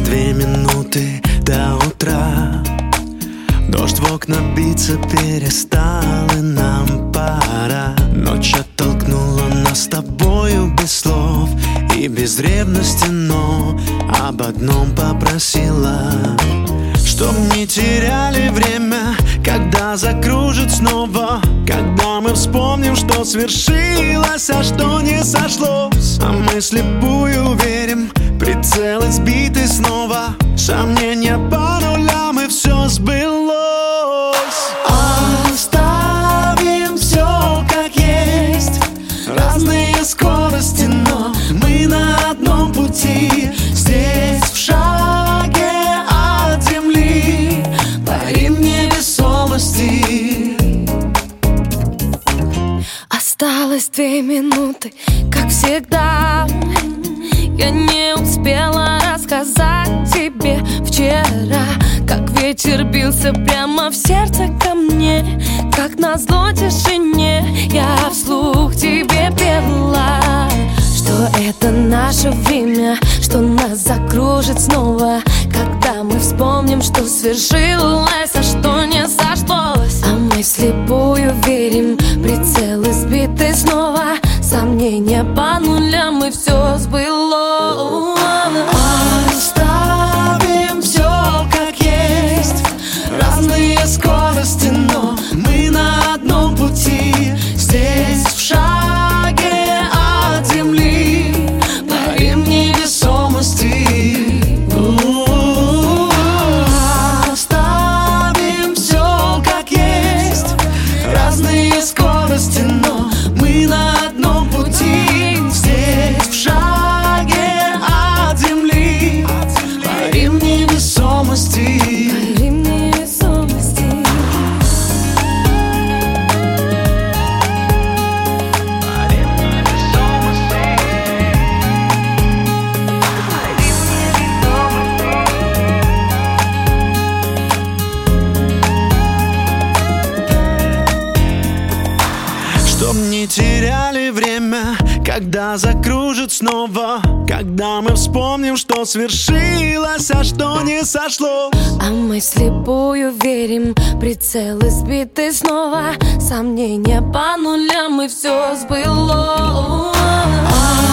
2 минуты до утра. Дождь в окна биться перестал, и нам пора. Ночь оттолкнула нас с тобою без слов и без ревности, но об одном попросила: чтоб не теряли время, когда закружит снова, когда мы вспомним, что свершилось, а что не сошлось. А мы слепую верим, прицел избитый снова, сомнения по нулям, и все сбылось. Оставим все как есть, разные скорости, но мы на одном пути. Здесь в шаге от земли парим невесомости. Осталось 2 минуты, как всегда. Я не успела рассказать тебе вчера, как ветер бился прямо в сердце ко мне, как назло тишине я вслух тебе пела, что это наше время, что нас закружит снова, когда мы вспомним, что свершилось, а что не сошлось. А мы вслепую верим, прицел избитый снова, сомнения по нулям, и все сбылось. Оставим все как есть, разные скорости, но мы на одном пути. Здесь в шаге от земли парим невесомости. Оставим все как есть, разные скорости, но мы на одном пути. Здесь в шаге от земли парим невесомости. Парим невесомости. Чтоб не теряли время, когда закружит снова, когда мы вспомним, что свершилось, а что не сошло. А мы слепую верим, прицел избитый снова, сомнения по нулям, и все сбылось.